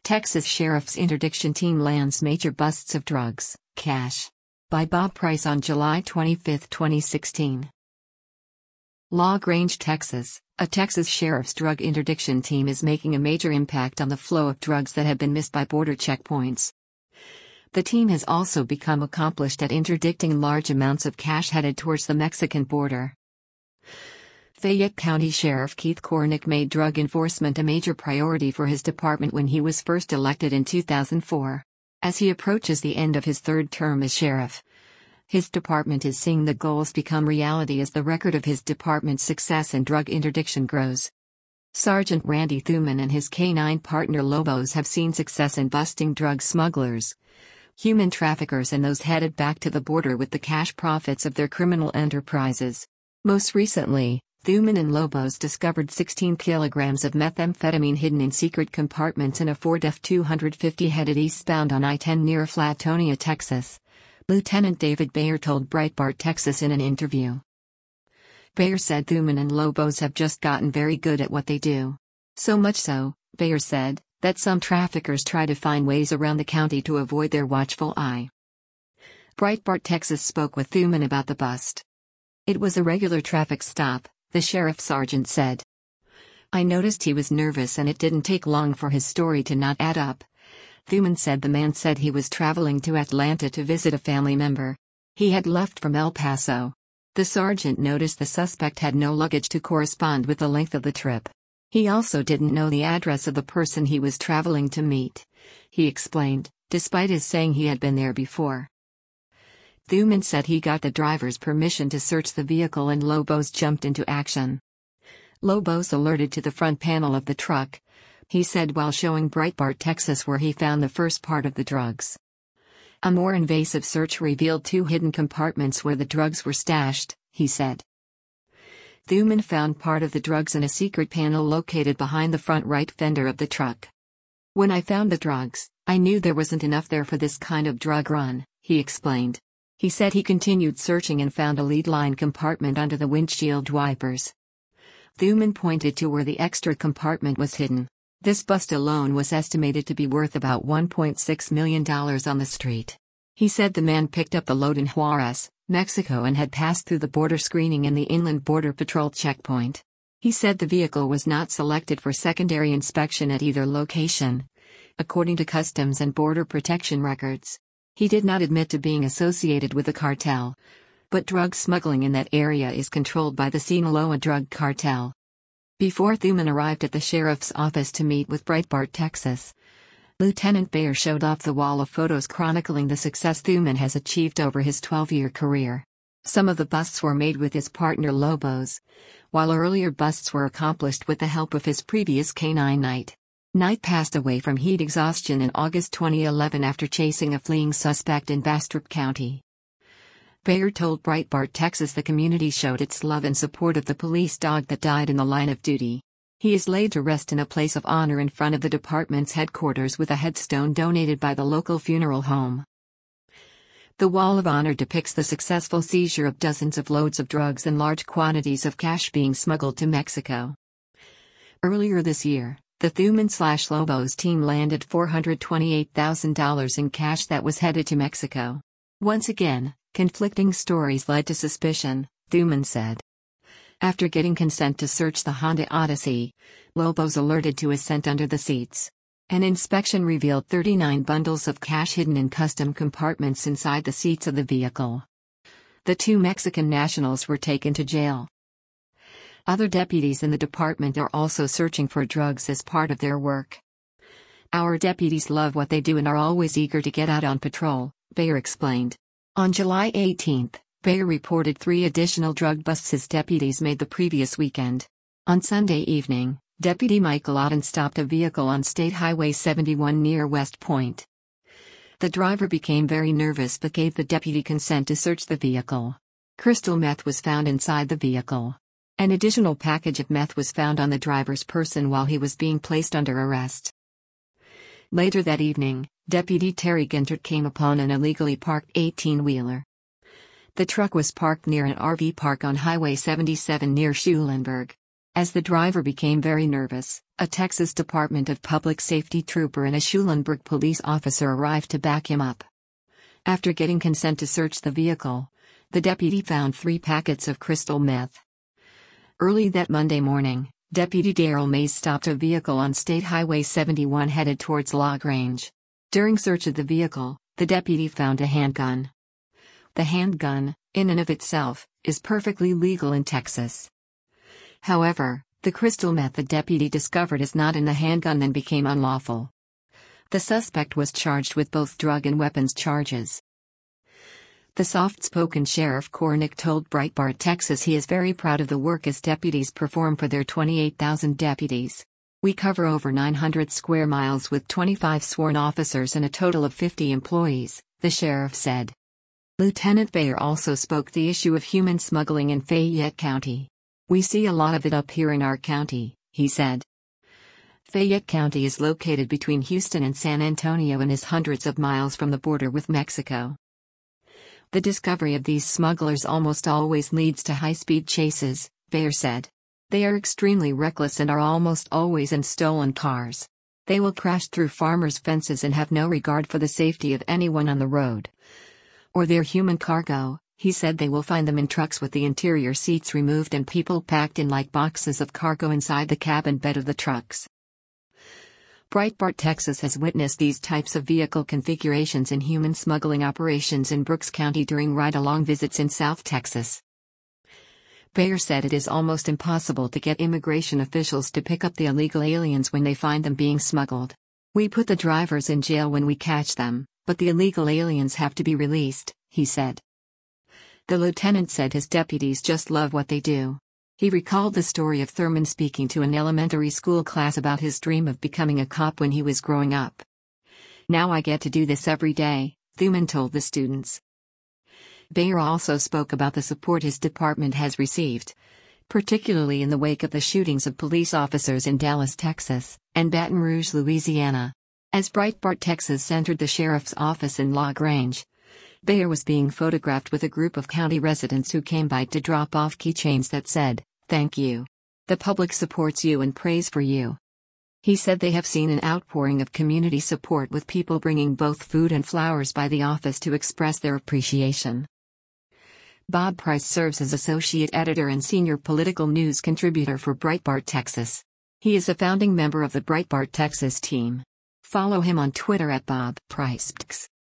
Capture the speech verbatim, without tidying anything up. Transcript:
Texas Sheriff's Interdiction Team Lands Major Busts of Drugs, Cash. By Bob Price on July twenty-fifth, twenty sixteen. La Grange, Texas. A Texas Sheriff's Drug Interdiction Team is making a major impact on the flow of drugs that have been missed by border checkpoints. The team has also become accomplished at interdicting large amounts of cash headed towards the Mexican border. Fayette County Sheriff Keith Cornick made drug enforcement a major priority for his department when he was first elected in two thousand four. As he approaches the end of his third term as sheriff, his department is seeing the goals become reality as the record of his department's success in drug interdiction grows. Sergeant Randy Thuman and his K nine partner Lobos have seen success in busting drug smugglers, human traffickers, and those headed back to the border with the cash profits of their criminal enterprises. Most recently, Thuman and Lobos discovered sixteen kilograms of methamphetamine hidden in secret compartments in a Ford F two fifty headed eastbound on I ten near Flatonia, Texas. Lieutenant David Bayer told Breitbart Texas in an interview. Bayer said Thuman and Lobos have just gotten very good at what they do. So much so, Bayer said, that some traffickers try to find ways around the county to avoid their watchful eye. Breitbart Texas spoke with Thuman about the bust. It was a regular traffic stop, the sheriff sergeant said. I noticed he was nervous and it didn't take long for his story to not add up. Thuman said the man said he was traveling to Atlanta to visit a family member. He had left from El Paso. The sergeant noticed the suspect had no luggage to correspond with the length of the trip. He also didn't know the address of the person he was traveling to meet, he explained, despite his saying he had been there before. Thuman said he got the driver's permission to search the vehicle and Lobos jumped into action. Lobos alerted to the front panel of the truck, he said while showing Breitbart Texas where he found the first part of the drugs. A more invasive search revealed two hidden compartments where the drugs were stashed, he said. Thuman found part of the drugs in a secret panel located behind the front right fender of the truck. When I found the drugs, I knew there wasn't enough there for this kind of drug run, he explained. He said he continued searching and found a lead line compartment under the windshield wipers. Thuman pointed to where the extra compartment was hidden. This bust alone was estimated to be worth about one point six million dollars on the street. He said the man picked up the load in Juarez, Mexico and had passed through the border screening in the Inland Border Patrol checkpoint. He said the vehicle was not selected for secondary inspection at either location, according to Customs and Border Protection records. He did not admit to being associated with the cartel, but drug smuggling in that area is controlled by the Sinaloa drug cartel. Before Thuman arrived at the sheriff's office to meet with Breitbart Texas, Lieutenant Bayer showed off the wall of photos chronicling the success Thuman has achieved over his twelve-year career. Some of the busts were made with his partner Lobos, while earlier busts were accomplished with the help of his previous K nine Knight. Knight passed away from heat exhaustion in August twenty eleven after chasing a fleeing suspect in Bastrop County. Bayer told Breitbart Texas the community showed its love and support of the police dog that died in the line of duty. He is laid to rest in a place of honor in front of the department's headquarters with a headstone donated by the local funeral home. The Wall of Honor depicts the successful seizure of dozens of loads of drugs and large quantities of cash being smuggled to Mexico. Earlier this year, the Thuman-slash-Lobos team landed four hundred twenty-eight thousand dollars in cash that was headed to Mexico. Once again, conflicting stories led to suspicion, Thuman said. After getting consent to search the Honda Odyssey, Lobos alerted to a scent under the seats. An inspection revealed thirty-nine bundles of cash hidden in custom compartments inside the seats of the vehicle. The two Mexican nationals were taken to jail. Other deputies in the department are also searching for drugs as part of their work. Our deputies love what they do and are always eager to get out on patrol, Bayer explained. On July eighteenth, Bayer reported three additional drug busts his deputies made the previous weekend. On Sunday evening, Deputy Michael Otten stopped a vehicle on State Highway seventy-one near West Point. The driver became very nervous but gave the deputy consent to search the vehicle. Crystal meth was found inside the vehicle. An additional package of meth was found on the driver's person while he was being placed under arrest. Later that evening, Deputy Terry Gintert came upon an illegally parked eighteen-wheeler. The truck was parked near an R V park on Highway seventy-seven near Schulenburg. As the driver became very nervous, a Texas Department of Public Safety trooper and a Schulenburg police officer arrived to back him up. After getting consent to search the vehicle, the deputy found three packets of crystal meth. Early that Monday morning, Deputy Daryl Mays stopped a vehicle on State Highway seventy-one headed towards LaGrange. During search of the vehicle, the deputy found a handgun. The handgun, in and of itself, is perfectly legal in Texas. However, the crystal meth the deputy discovered is not in the handgun and became unlawful. The suspect was charged with both drug and weapons charges. The soft-spoken Sheriff Cornick told Breitbart Texas he is very proud of the work his deputies perform for their twenty-eight thousand deputies. We cover over nine hundred square miles with twenty-five sworn officers and a total of fifty employees, the sheriff said. Lieutenant Bayer also spoke the issue of human smuggling in Fayette County. We see a lot of it up here in our county, he said. Fayette County is located between Houston and San Antonio and is hundreds of miles from the border with Mexico. The discovery of these smugglers almost always leads to high-speed chases, Bayer said. They are extremely reckless and are almost always in stolen cars. They will crash through farmers' fences and have no regard for the safety of anyone on the road. Or their human cargo. He said they will find them in trucks with the interior seats removed and people packed in like boxes of cargo inside the cabin bed of the trucks. Breitbart Texas has witnessed these types of vehicle configurations in human smuggling operations in Brooks County during ride-along visits in South Texas. Bayer said it is almost impossible to get immigration officials to pick up the illegal aliens when they find them being smuggled. We put the drivers in jail when we catch them, but the illegal aliens have to be released, he said. The lieutenant said his deputies just love what they do. He recalled the story of Thurman speaking to an elementary school class about his dream of becoming a cop when he was growing up. Now I get to do this every day, Thurman told the students. Bayer also spoke about the support his department has received, particularly in the wake of the shootings of police officers in Dallas, Texas, and Baton Rouge, Louisiana. As Breitbart Texas entered the sheriff's office in LaGrange, Bayer was being photographed with a group of county residents who came by to drop off keychains that said, "Thank you. The public supports you and prays for you." He said they have seen an outpouring of community support with people bringing both food and flowers by the office to express their appreciation. Bob Price serves as associate editor and senior political news contributor for Breitbart Texas. He is a founding member of the Breitbart Texas team. Follow him on Twitter at Bob Price.